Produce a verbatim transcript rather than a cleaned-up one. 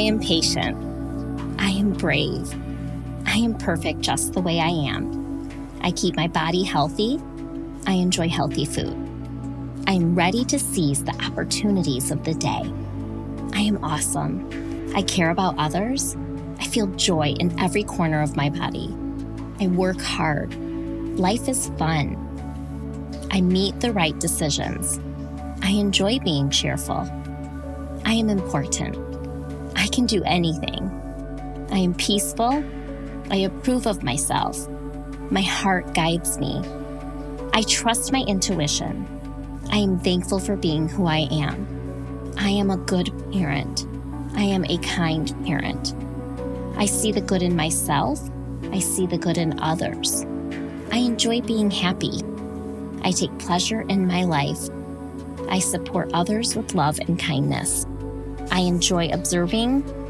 am patient. I am brave. I am perfect just the way I am. I keep my body healthy. I enjoy healthy food. I am ready to seize the opportunities of the day. I am awesome. I care about others. I feel joy in every corner of my body. I work hard. Life is fun. I meet the right decisions. I enjoy being cheerful. I am important. I can do anything. I am peaceful. I approve of myself. My heart guides me. I trust my intuition. I am thankful for being who I am. I am a good parent. I am a kind parent. I see the good in myself. I see the good in others. I enjoy being happy. I take pleasure in my life. I support others with love and kindness. I enjoy observing,